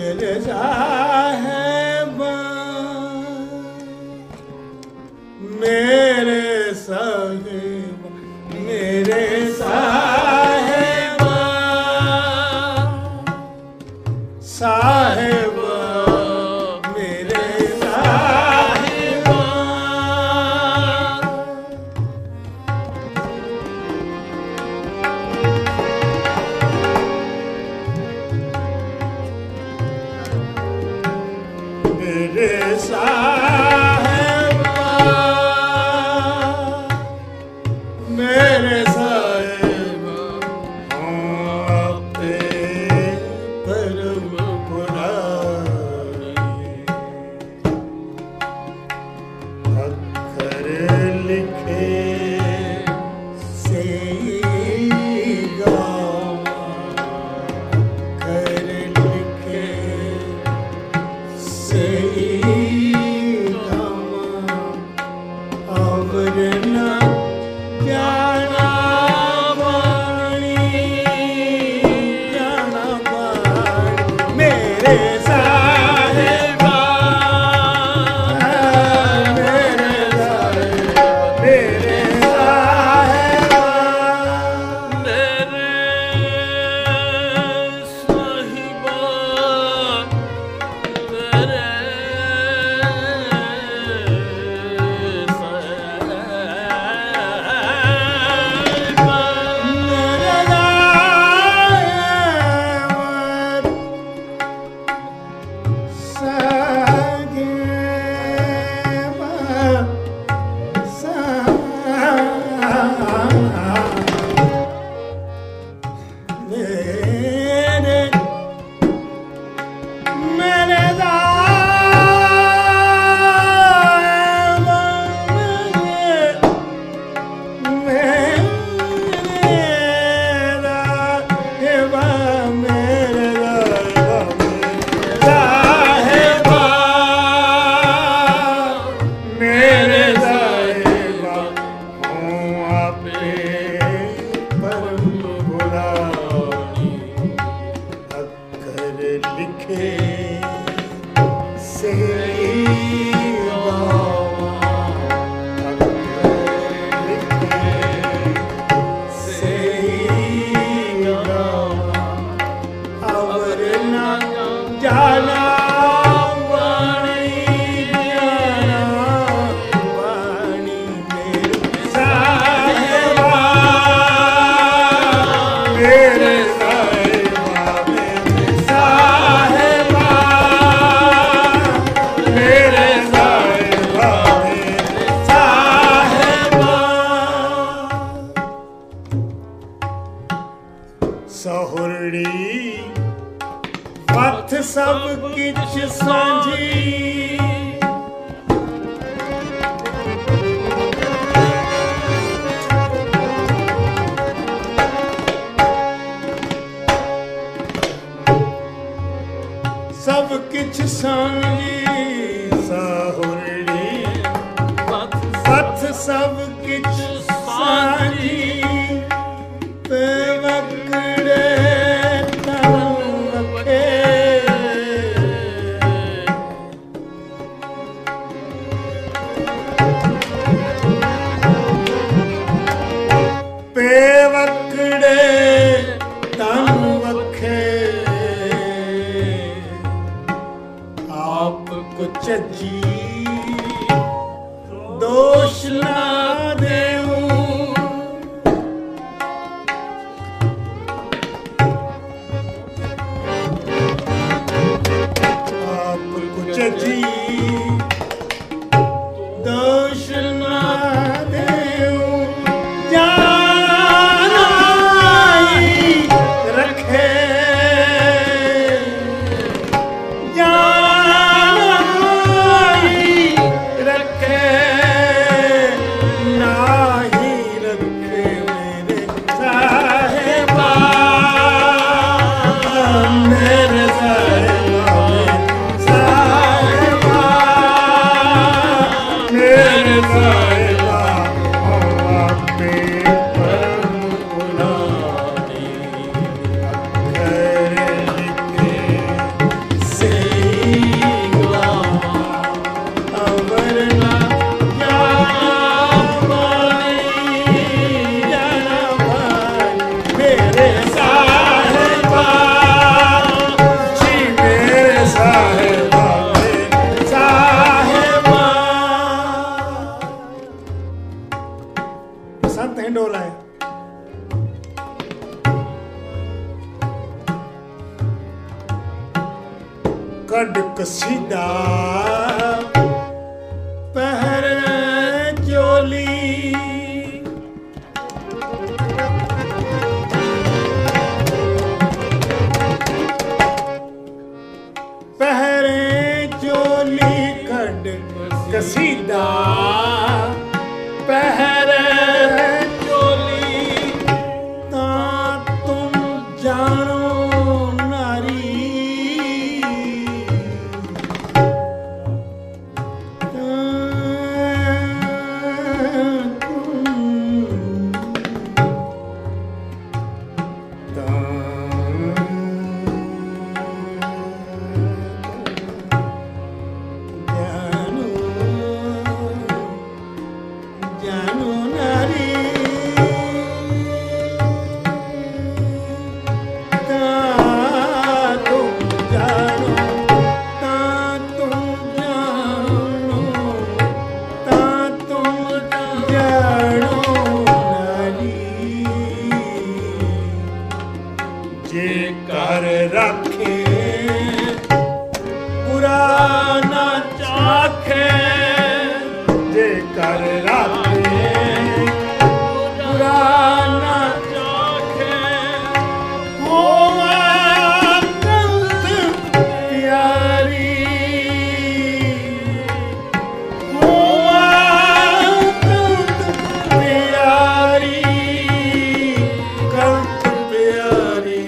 ਸੇ ਕੱਢ ਕਸੀਦਾ ਪਹਿਰ ਚੋਲੀ ਪਹਿਰੇ ਚੋਲੀ ਕੱਢ ਕਸੀਦਾ ਪਹਿਰ ਚੋਲੀ ਤਾਂ ਤੁਮ ਜਾਣੋ ਨਾਰੀ ਜੇ ਕਰ ਰੱਖੇ ਬੁਰਾ ਨਾ ਚਾਖੇ ਜੇ ਕਰ ਰੱਖੇ ਬੁਰਾ ਨਾ ਚਾਖੇ ਹੋਵਾ ਕੰਤ ਪਿਆਰੀ ਹੋਵਾ ਕੰਤ ਪਿਆਰੀ ਕੰਤ ਪਿਆਰੀ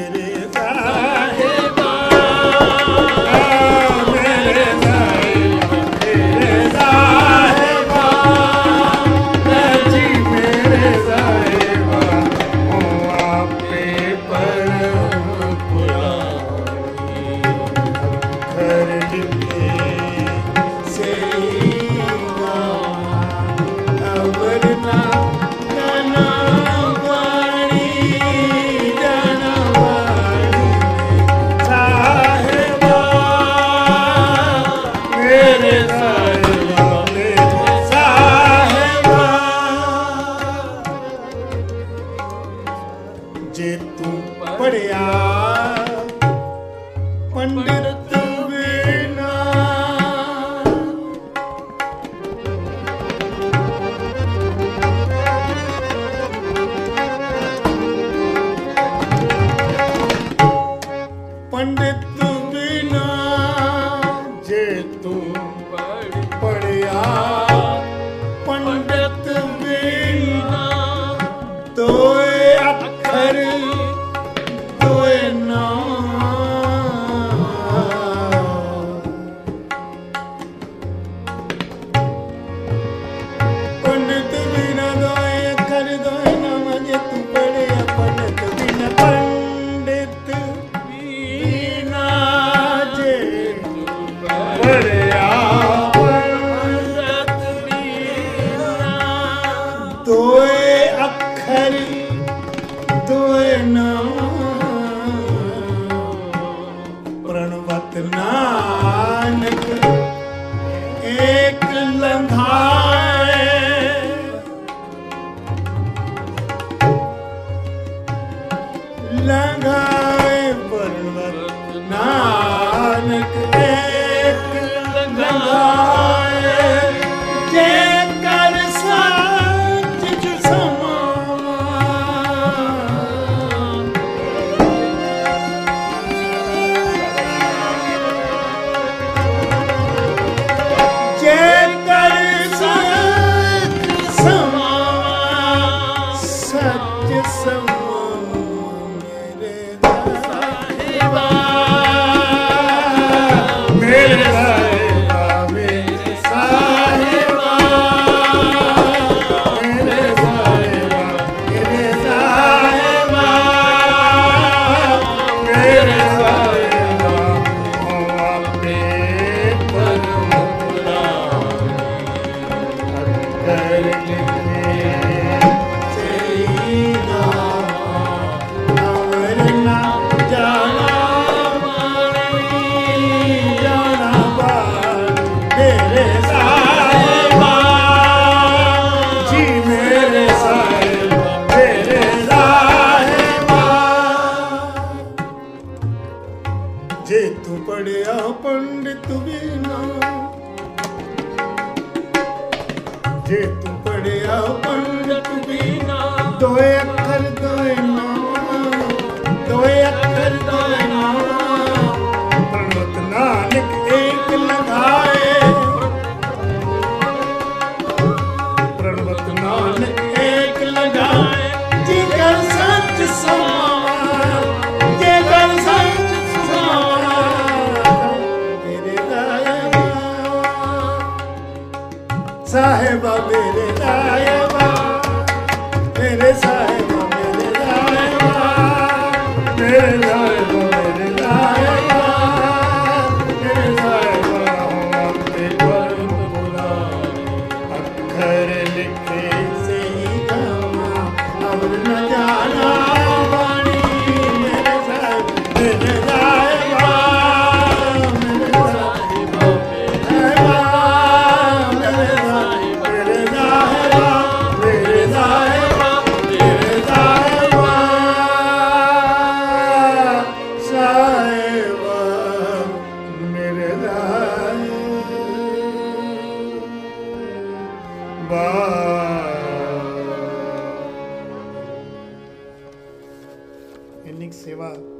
ਜੇ ਤੂੰ ਪੜਿਆ ਪੰਡਿਤ ਬਿਨਾ ਪੰਡਿਤ ਬਿਨਾ ਜੇ ਤੂੰ ਪੜਿਆ ਪੰਡਿਤ ਬਿਨਾ ਤੋਏ ਅੱਖਰ ਤੋਏ ਨਾ ਪੰਡਿਤ ਬਿਨਾ ਦੋਏ ਅੱਖਰ ਦੋਏ ਨਾ ਜੇ ਤੂੰ ਪੜਿਆ ਪੰਡਿਤ ਬਿਨਾ ਪੰਡਿਤ ਬਿਨਾ ਜੇ ਤੂੰ ਪੜਿਆ ਪੰਡਿਤ ਬਿਨਾ ਦੋਏ ਅੱਖਰ ਦੋਏ ਨਾ ਪ੍ਰਣਵਤ ਨਾਨਕ ਏਕ ਲੰਘਾਏ ਲੰਘਾਏ ਪ੍ਰਣਵਤ ਨਾਨਕ ਏਕ ਲੰਘਾਏ ਜੇ ਕਰ ਸੱਚ ਸਮਾਂ ਜੇ ਤੂੰ ਪੜਿਆ ਪੰਡਿਤ ਵੀ ਨਾ, ਜੇ ਤੂੰ ਪੜਿਆ ਪੰਡਿਤ ਵੀ ਨਾ, ਦੋਏ ਅੱਖਰ ਦੋਏ ਨਾਮ, ਦੋਏ ਅੱਖਰ ਦੋਏ ਨਾਮ, ਪ੍ਰਣਵਤ ਨਾਨਕ ਏਕ ਲਗਾਏ, ਪ੍ਰਣਵਤ ਨਾਨਕ ਏਕ ਲਗਾਏ, ਜੀ ਕਰ ਸੱਚ ਸਮਾਵਾ, ਜੇ ਕਰ ਸੱਚ ਸਮਾਵਾ, ਮੇਰੇ ਰਾਇਆ ਸਾਹਿਬਾ, ਮੇਰੇ ਰਾਇਆ, ਮੇਰੇ ਸਾਹਿਬਾ, ਮੇਰੇ ਰਾਇਆ, ਮੇਰੇ ਰਾਇਆ, ਮੇਰੇ ਰਾਇਆ, ਮੇਰੇ ਸਾਹਿਬਾ, ਤੇ ਪਰਮ ਬੁਲਾ ਅੱਖਰ ਲਿਖੇ ਸਹੀ ਗਾਵਾਂ, ਅਵਰ ਨ ਜਾਣਾ ਬਾਣੀ, ਮੇਰੇ ਸਾਹਿਬ, ਮੇਰੇ ਰਾਇਆ, ਮੇਰੇ ਸਾਹਿਬਾ, ਮੇਰੇ ਰਾਇਆ, ਮੇਰੇ ਸਾਹਿਬ, ਮੇਰੇ ਰਾਇਆ, ਮੇਰੇ ਸਾਹਿਬਾ, ਮੇਰੇ ਸਾਹਿਬਾ, ਸਾਹਿਬਾ, ਮੇਰੇ ਰਾਇਆ, ਇੰਨੀ ਕੁ ਸੇਵਾ